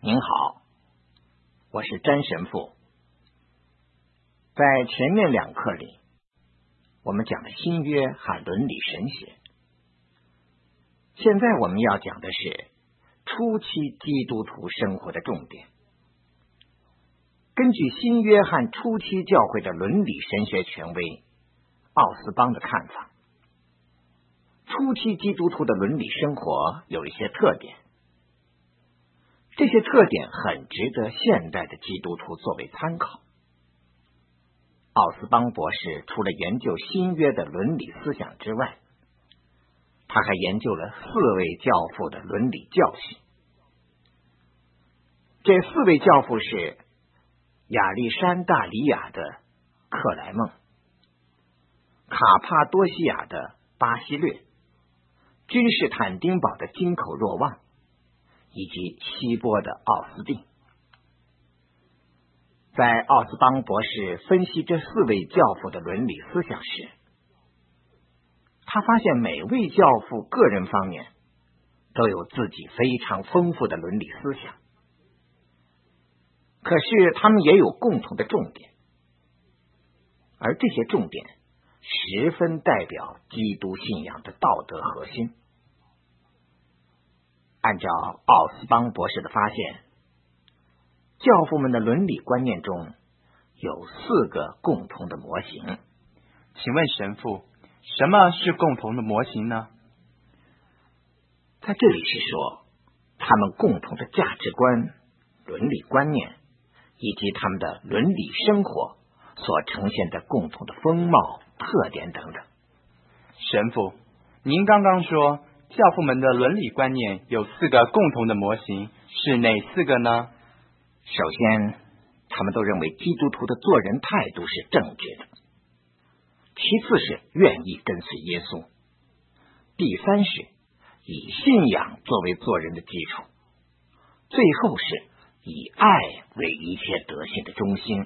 您好，我是詹神父。在前面2课里，我们讲了新约和伦理神学。现在我们要讲的是初期基督徒生活的重点。根据新约和初期教会的伦理神学权威奥斯邦的看法，初期基督徒的伦理生活有一些特点，这些特点很值得现代的基督徒作为参考。奥斯邦博士除了研究新约的伦理思想之外，他还研究了4位教父的伦理教训。这4位教父是亚历山大里亚的克莱孟、卡帕多西亚的巴西略、君士坦丁堡的金口若望，以及希波的奥斯定。在奥斯邦博士分析这4位教父的伦理思想时，他发现每位教父个人方面都有自己非常丰富的伦理思想，可是他们也有共同的重点，而这些重点十分代表基督信仰的道德核心。按照奥斯邦博士的发现，教父们的伦理观念中有4个共同的模型。 请问神父，什么是共同的模型呢？ 在这里是说，他们共同的价值观、伦理观念以及他们的伦理生活所呈现的共同的风貌、特点等等。 神父，您刚刚说教父们的伦理观念有4个共同的模型，是哪4个呢？ 首先，他们都认为基督徒的做人态度是正直的，其次是愿意跟随耶稣，第三是以信仰作为做人的基础，最后是以爱为一切德行的中心。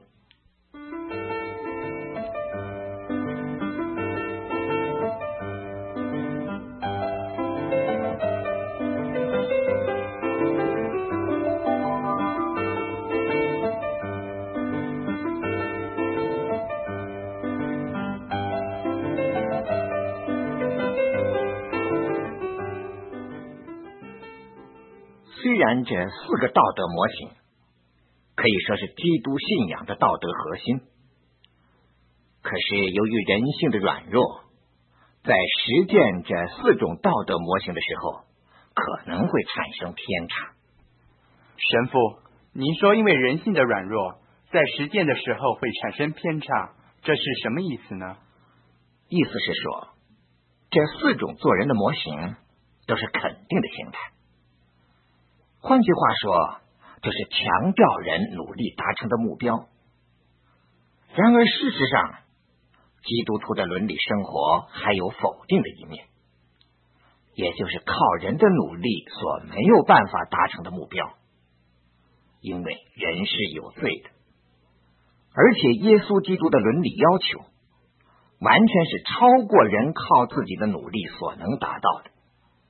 虽然这4个道德模型可以说是基督信仰的道德核心，可是由于人性的软弱，在实践这4种道德模型的时候，可能会产生偏差。 神父，您说因为人性的软弱，在实践的时候会产生偏差，这是什么意思呢？ 意思是说，这4种做人的模型都是肯定的形态。换句话说，就是强调人努力达成的目标。然而事实上，基督徒的伦理生活还有否定的一面，也就是靠人的努力所没有办法达成的目标。因为人是有罪的，而且耶稣基督的伦理要求完全是超过人靠自己的努力所能达到的。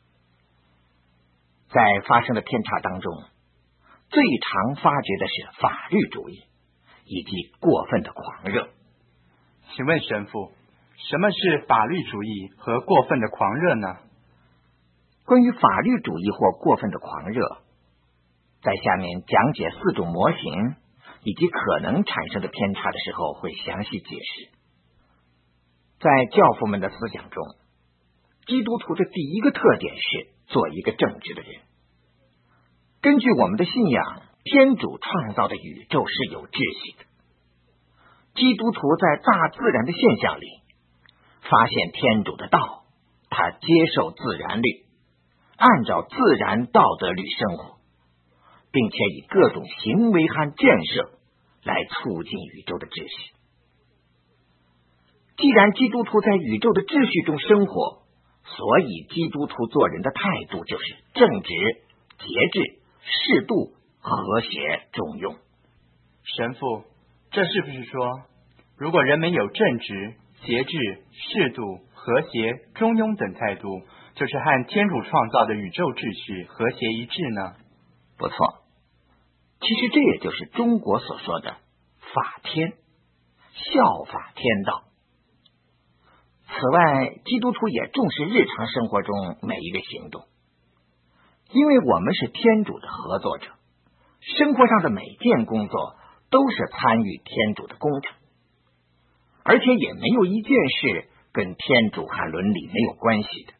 在发生的偏差当中，最常发掘的是法律主义以及过分的狂热。 请问神父，什么是法律主义和过分的狂热呢？ 关于法律主义或过分的狂热，在下面讲解4种模型以及可能产生的偏差的时候会详细解释。在教父们的思想中，基督徒的第一个特点是做一个正直的人。根据我们的信仰，天主创造的宇宙是有秩序的。基督徒在大自然的现象里发现天主的道，他接受自然律，按照自然道德律生活，并且以各种行为和建设来促进宇宙的秩序。既然基督徒在宇宙的秩序中生活，所以基督徒做人的态度就是正直、节制、适度、和谐、中庸。 神父，这是不是说，如果人们有正直、节制、适度、和谐、中庸等态度，就是和天主创造的宇宙秩序和谐一致呢？ 不错， 其实这也就是中国所说的法天，效法天道。此外，基督徒也重视日常生活中每一个行动，因为我们是天主的合作者，生活上的每件工作都是参与天主的工程，而且也没有一件事跟天主和伦理没有关系的。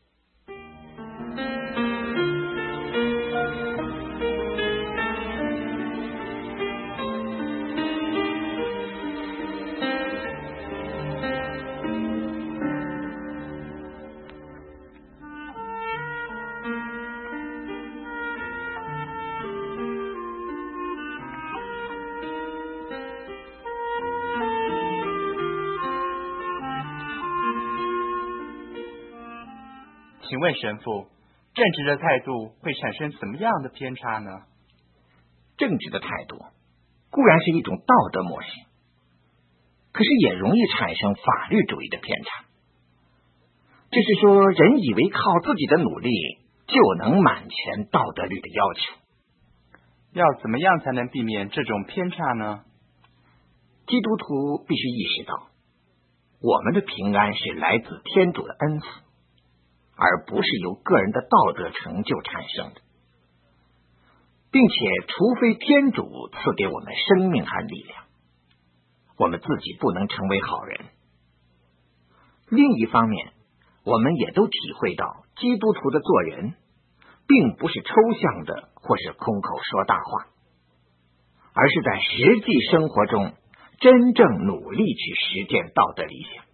请问神父，正直的态度会产生什么样的偏差呢？ 正直的态度固然是一种道德模型，可是也容易产生法律主义的偏差。就是说，人以为靠自己的努力就能满全道德律的要求。 要怎么样才能避免这种偏差呢？ 基督徒必须意识到，我们的平安是来自天主的恩赐，而不是由个人的道德成就产生的，并且除非天主赐给我们生命和力量，我们自己不能成为好人。另一方面，我们也都体会到，基督徒的做人并不是抽象的或是空口说大话，而是在实际生活中真正努力去实践道德理想。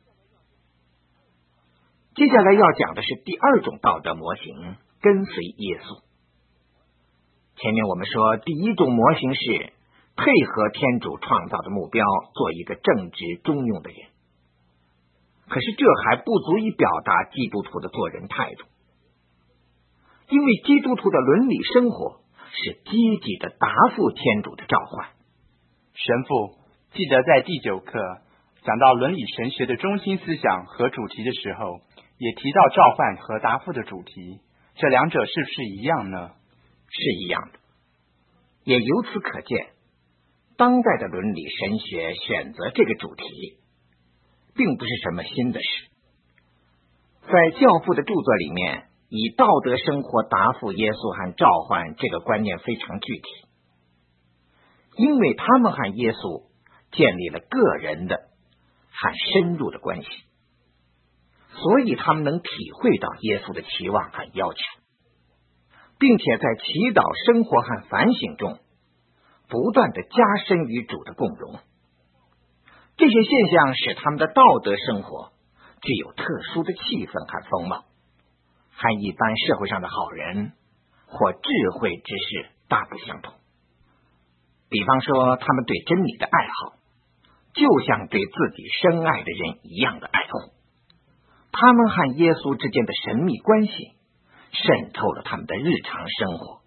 接下来要讲的是第二种道德模型，跟随耶稣。前面我们说，第一种模型是配合天主创造的目标，做一个正直中庸的人。可是这还不足以表达基督徒的做人态度，因为基督徒的伦理生活是积极的答复天主的召唤。 神父，记得在第9课讲到伦理神学的中心思想和主题的时候，也提到召唤和答复的主题，这两者是不是一样呢？ 是一样的。也由此可见，当代的伦理神学选择这个主题并不是什么新的事。在教父的著作里面，以道德生活答复耶稣和召唤这个观念非常具体，因为他们和耶稣建立了个人的和深入的关系，所以他们能体会到耶稣的期望和要求，并且在祈祷生活和反省中不断的加深与主的共融。这些现象使他们的道德生活具有特殊的气氛和风貌，和一般社会上的好人或智慧之士大不相同。比方说，他们对真理的爱好就像对自己深爱的人一样的爱护，他们和耶稣之间的神秘关系渗透了他们的日常生活。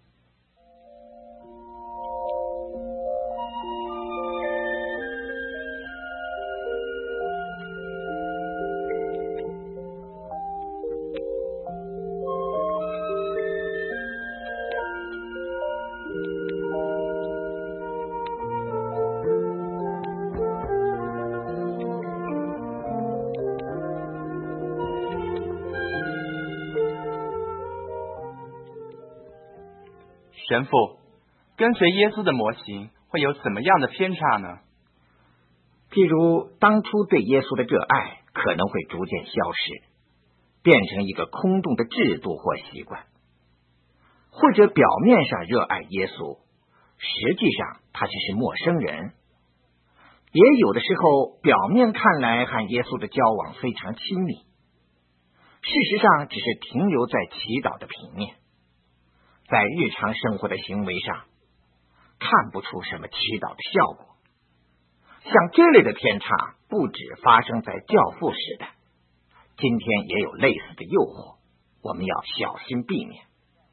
神父，跟随耶稣的模型会有怎么样的偏差呢？ 譬如当初对耶稣的热爱可能会逐渐消失，变成一个空洞的制度或习惯，或者表面上热爱耶稣，实际上他只是陌生人。也有的时候表面看来和耶稣的交往非常亲密，事实上只是停留在祈祷的平面，在日常生活的行为上看不出什么祈祷的效果。像这类的偏差不止发生在教父时代，今天也有类似的诱惑，我们要小心避免。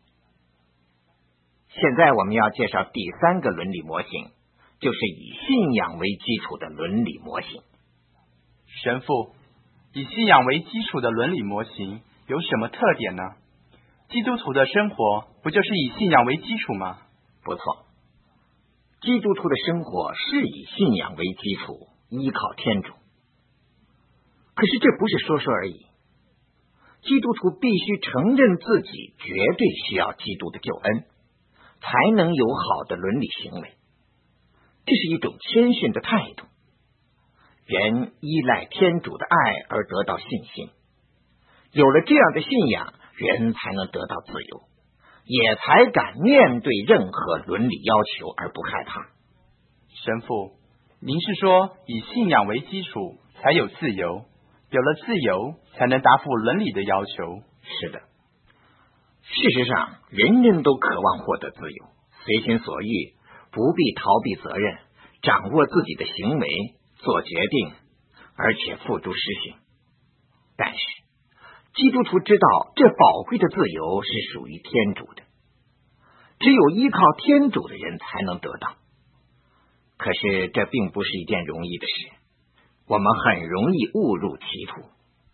现在我们要介绍第3个伦理模型，就是以信仰为基础的伦理模型。 神父，以信仰为基础的伦理模型有什么特点呢？基督徒的生活不就是以信仰为基础吗？ 不错， 基督徒的生活是以信仰为基础，依靠天主。可是这不是说说而已，基督徒必须承认自己绝对需要基督的救恩，才能有好的伦理行为。这是一种谦逊的态度。人依赖天主的爱而得到信心，有了这样的信仰，人才能得到自由，也才敢面对任何伦理要求而不害怕。 神父，您是说以信仰为基础才有自由，有了自由才能答复伦理的要求？ 是的，事实上人人都渴望获得自由，随心所欲，不必逃避责任，掌握自己的行为，做决定，而且付诸实行。但是基督徒知道这宝贵的自由是属于天主的，只有依靠天主的人才能得到。可是这并不是一件容易的事，我们很容易误入歧途。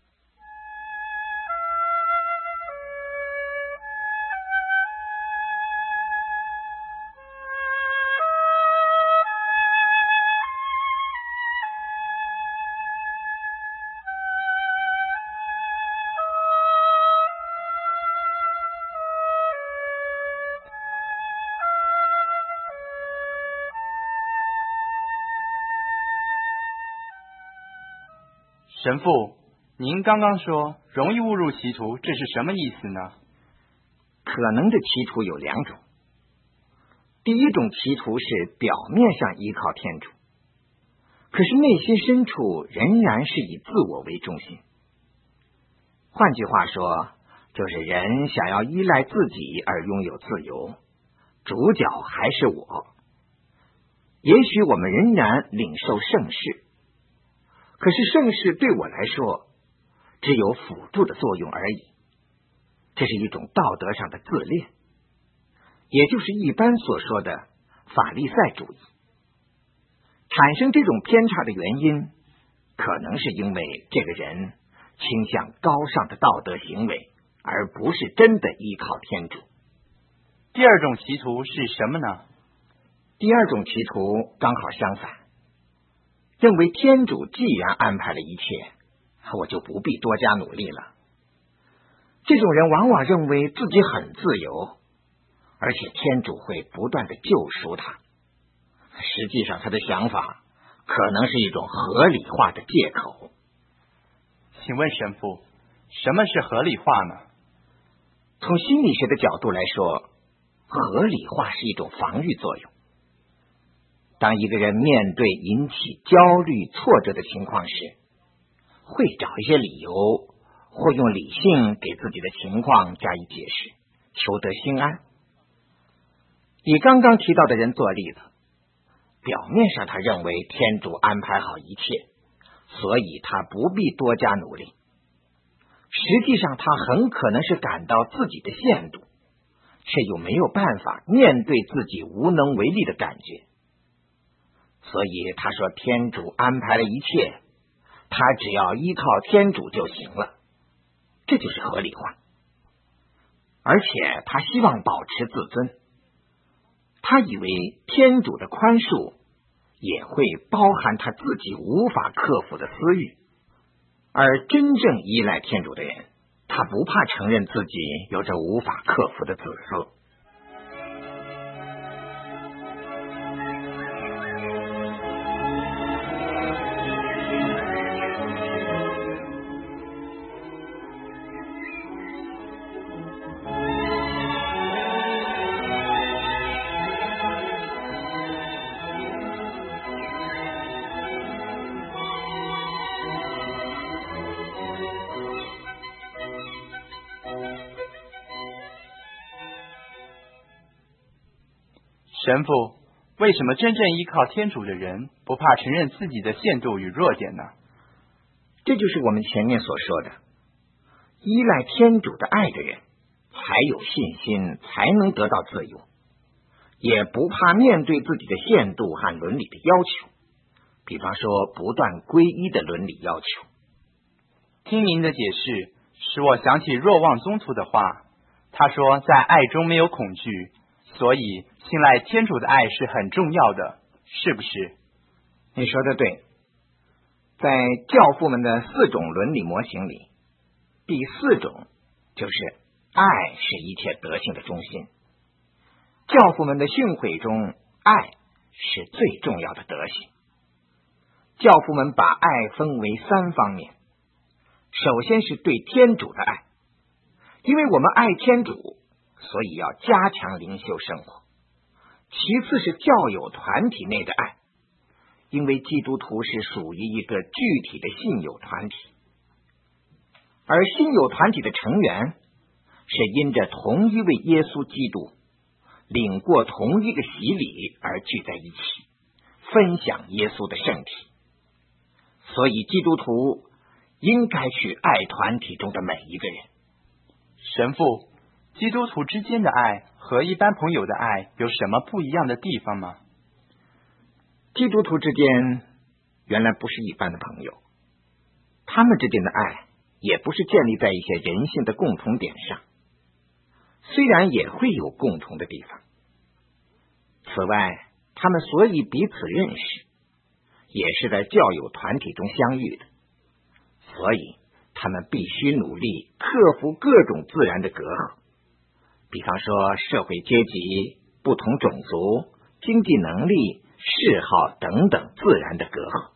神父，您刚刚说容易误入歧途，这是什么意思呢？ 可能的歧途有两种。第一种歧途是表面上依靠天主，可是内心深处仍然是以自我为中心。换句话说，就是人想要依赖自己而拥有自由，主角还是我。也许我们仍然领受圣事，可是圣事对我来说只有辅助的作用而已。这是一种道德上的自恋，也就是一般所说的法利赛主义。产生这种偏差的原因，可能是因为这个人倾向高尚的道德行为，而不是真的依靠天主。 第二种歧途是什么呢？ 第二种歧途刚好相反，认为天主既然安排了一切，我就不必多加努力了。这种人往往认为自己很自由，而且天主会不断的救赎他。实际上他的想法可能是一种合理化的借口。 请问神父，什么是合理化呢？ 从心理学的角度来说，合理化是一种防御作用。当一个人面对引起焦虑、挫折的情况时，会找一些理由，或用理性给自己的情况加以解释，求得心安。以刚刚提到的人做例子，表面上他认为天主安排好一切，所以他不必多加努力。实际上他很可能是感到自己的限度，却又没有办法面对自己无能为力的感觉。所以他说天主安排了一切，他只要依靠天主就行了，这就是合理化。而且他希望保持自尊，他以为天主的宽恕也会包含他自己无法克服的私欲。而真正依赖天主的人，他不怕承认自己有着无法克服的自私。 神父，为什么真正依靠天主的人不怕承认自己的限度与弱点呢？ 这就是我们前面所说的，依赖天主的爱的人才有信心，才能得到自由，也不怕面对自己的限度和伦理的要求，比方说不断皈依的伦理要求。 听您的解释，使我想起若望宗徒的话，他说在爱中没有恐惧， 所以信赖天主的爱是很重要的，是不是？ 你说的对。在教父们的4种伦理模型里，第4种就是爱是一切德性的中心。教父们的训诲中，爱是最重要的德行。教父们把爱分为3方面。首先是对天主的爱，因为我们爱天主，所以要加强灵修生活。其次是教友团体内的爱，因为基督徒是属于一个具体的信友团体，而信友团体的成员是因着同一位耶稣基督领过同一个洗礼而聚在一起，分享耶稣的圣体。所以基督徒应该去爱团体中的每一个人。 神父，基督徒之间的爱和一般朋友的爱有什么不一样的地方吗？ 基督徒之间原来不是一般的朋友，他们之间的爱也不是建立在一些人性的共同点上，虽然也会有共同的地方。此外，他们所以彼此认识，也是在教友团体中相遇的，所以他们必须努力克服各种自然的隔阂，比方说社会阶级、不同种族、经济能力、嗜好等等自然的隔阂。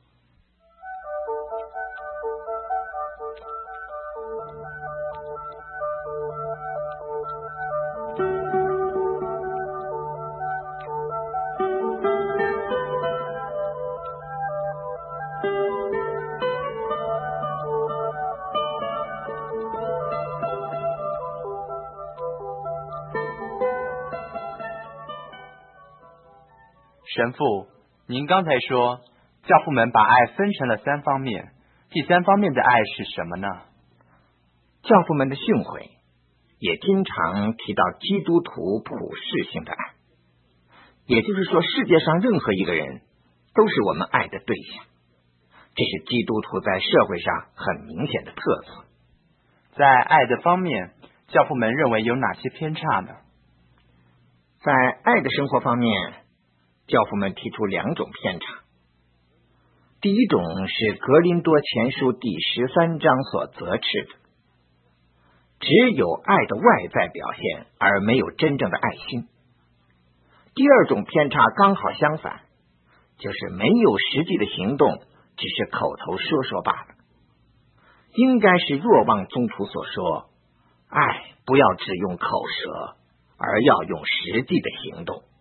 神父，您刚才说教父们把爱分成了3方面，第3方面的爱是什么呢？ 教父们的训诲也经常提到基督徒普世性的爱，也就是说世界上任何一个人都是我们爱的对象，这是基督徒在社会上很明显的特色。 在爱的方面，教父们认为有哪些偏差呢？ 在爱的生活方面，教父们提出2种偏差。第一种是格林多前书第13章所责斥的，只有爱的外在表现，而没有真正的爱心。第2种偏差刚好相反，就是没有实际的行动，只是口头说说罢了。应该是若望宗徒所说，爱不要只用口舌，而要用实际的行动。